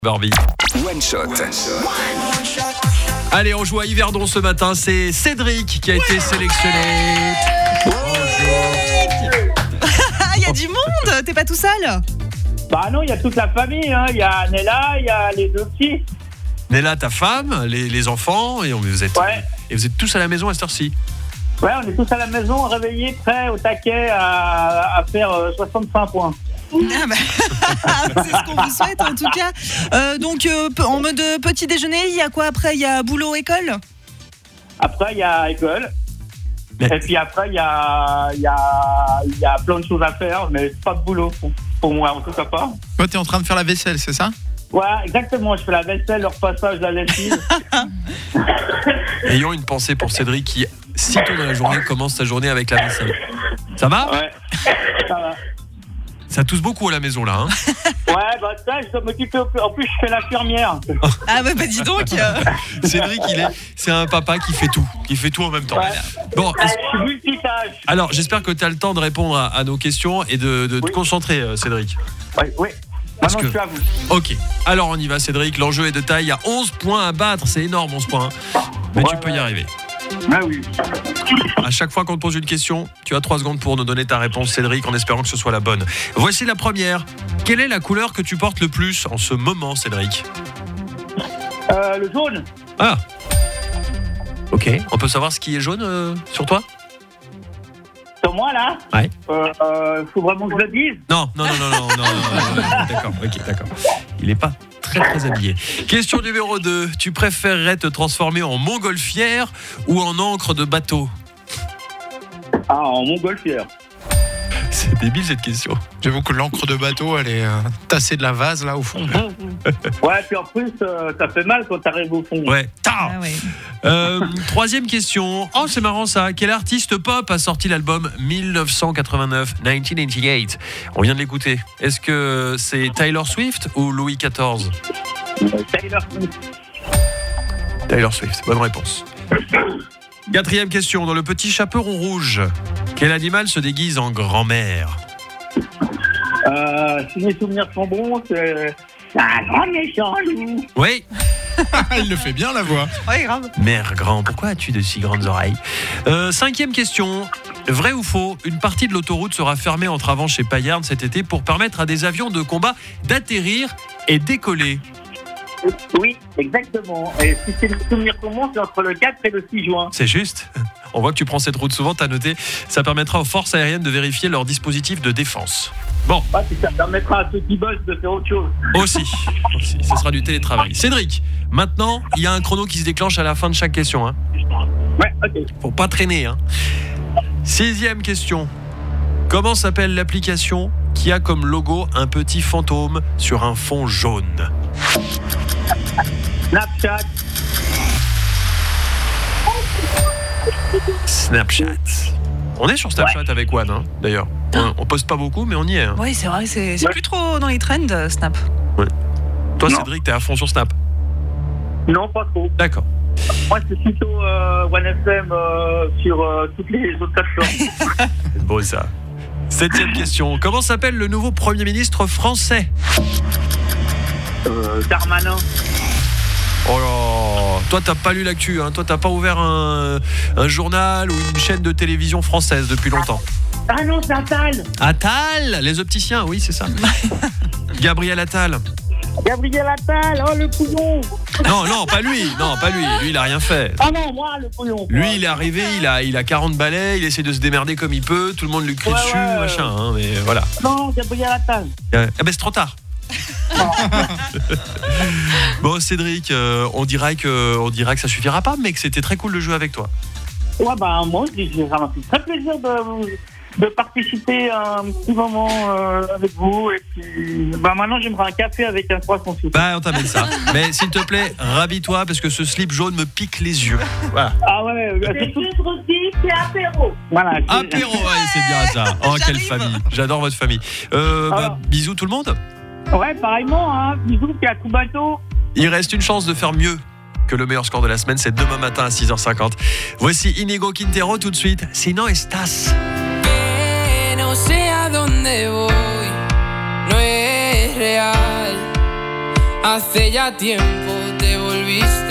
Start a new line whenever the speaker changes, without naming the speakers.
Barbie.
One Shot.
Allez, on joue à Yverdon ce matin. C'est Cédric qui a été sélectionné.
Il y a du monde, t'es pas tout seul?
Bah non, il y a toute la famille, hein. Il y a Nella, il y a les deux petits.
Nella, ta femme, les enfants, et vous êtes tous à la maison à cette heure-ci.
Ouais, on est tous à la maison, réveillés, prêts, au taquet à faire 65 points.
Ah bah, c'est ce qu'on vous souhaite en tout cas. Donc en mode petit déjeuner, il y a quoi après? Il y a boulot, école?
Après, il y a école.
Mais...
Et puis après, il y a plein de choses à faire, mais pas de boulot pour moi, en tout cas pas.
Toi, t'es en train de faire la vaisselle, c'est ça?
Ouais, exactement. Je fais la vaisselle, le repassage, la lessive.
Ayons une pensée pour Cédric qui, sitôt dans la journée, commence sa journée avec la vaisselle. Ça va?
Ouais, ça va.
Ça tousse beaucoup à la maison là, hein?
Ouais, bah ça, je dois m'occuper. En plus, je fais l'infirmière.
Ah bah dis donc.
Cédric, c'est un papa qui fait tout en même temps.
Ouais.
Bon,
Je suis multitâche.
alors j'espère que tu as le temps de répondre à nos questions et de te concentrer, Cédric.
Oui.
Parce
Maintenant,
que-
je suis à vous.
Ok, alors on y va, Cédric. L'enjeu est de taille. Il y a 11 points à battre. C'est énorme, 11 points. Mais tu peux y arriver.
Ah oui.
À chaque fois qu'on te pose une question, tu as 3 secondes pour nous donner ta réponse, Cédric, en espérant que ce soit la bonne. Voici la première. Quelle est la couleur que tu portes le plus en ce moment, Cédric?
Le jaune.
Ah. Ok. On peut savoir ce qui est jaune sur toi?
Sur moi, là.
Ouais.
Faut vraiment que je le dise.
Non. D'accord, ok, d'accord. Il n'est pas très habillé. Question numéro 2. Tu préférerais te transformer en montgolfière ou en encre de bateau?
Ah, en montgolfière.
C'est débile cette question.
J'avoue que l'encre de bateau, elle est tassée de la vase là au fond.
Ouais, puis en plus, ça fait mal quand t'arrives au fond.
Ouais.
Ah ouais.
Troisième question. Oh, c'est marrant ça. Quel artiste pop a sorti l'album 1988? On vient de l'écouter. Est-ce que c'est Taylor Swift ou Louis XIV?
Taylor Swift.
Taylor Swift, bonne réponse. Quatrième question. Dans Le Petit Chaperon Rouge, quel animal se déguise en grand-mère?
Si mes souvenirs sont bons, c'est un grand méchant loup.
Oui.
Il le fait bien la voix.
Ouais, grave.
Mère grand, pourquoi as-tu de si grandes oreilles? Cinquième question. Vrai ou faux, une partie de l'autoroute sera fermée en travaux chez Payerne cet été pour permettre à des avions de combat d'atterrir et décoller?
Oui, exactement. Et si mes souvenirs sont bons, c'est entre le 4 et le 6 juin.
C'est juste. On voit que tu prends cette route souvent, t'as noté. Ça permettra aux forces aériennes de vérifier leur dispositif de défense. Bon,
Ouais, puis ça permettra à ceux qui bossent de faire autre chose.
aussi. Ce sera du télétravail. Cédric, maintenant, il y a un chrono qui se déclenche à la fin de chaque question. Hein.
Ouais, ok.
Faut pas traîner. Hein. Sixième question. Comment s'appelle l'application qui a comme logo un petit fantôme sur un fond jaune?
Snapchat.
Snapchat. On est sur Snapchat avec One, hein, d'ailleurs. On poste pas beaucoup, mais on y est. Hein.
Ouais, c'est vrai, c'est plus trop dans les trends, Snap.
Toi,
Non.
Cédric, t'es à fond sur Snap.
Non, pas trop.
D'accord.
Moi, c'est plutôt OneFM sur toutes les autres plateformes.
C'est beau ça. Septième question. Comment s'appelle le nouveau Premier ministre français?
Darmanin.
Oh là, toi t'as pas lu l'actu, hein. Toi t'as pas ouvert un journal ou une chaîne de télévision française depuis longtemps.
Ah non, c'est Attal.
Attal, les opticiens, oui c'est ça. Gabriel Attal.
Gabriel Attal, oh le couillon.
Non, pas lui. Lui il a rien fait.
Ah non, moi le couillon.
Lui il est arrivé, il a 40 balais, il essaie de se démerder comme il peut, tout le monde lui crie
Ouais,
dessus,
ouais.
machin, hein, mais voilà.
Non, Gabriel Attal.
Ah ben c'est trop tard. Bon Cédric, on dira que ça suffira pas, mais que c'était très cool de jouer avec toi.
Ouais, bah moi, ça m'a fait très plaisir de participer à un petit moment avec vous. Et puis, bah maintenant, j'aimerais un café avec un croissant sous.
Bah on t'amène ça. Mais s'il te plaît, rhabille-toi parce que ce slip jaune me pique les yeux. Voilà.
Ah ouais, c'est vendredi, c'est apéro. Voilà.
Apéro, ouais, c'est bien ça. Oh quelle
J'arrive.
famille. J'adore votre famille. Bisous tout le monde.
Ouais, pareillement, hein. Bisous, puis à tout bateau.
Il reste une chance de faire mieux que le meilleur score de la semaine, c'est demain matin à 6h50. Voici Inigo Quintero tout de suite. Sinon estás.
No sé a dónde voy, no es real. Hace ya tiempo te volviste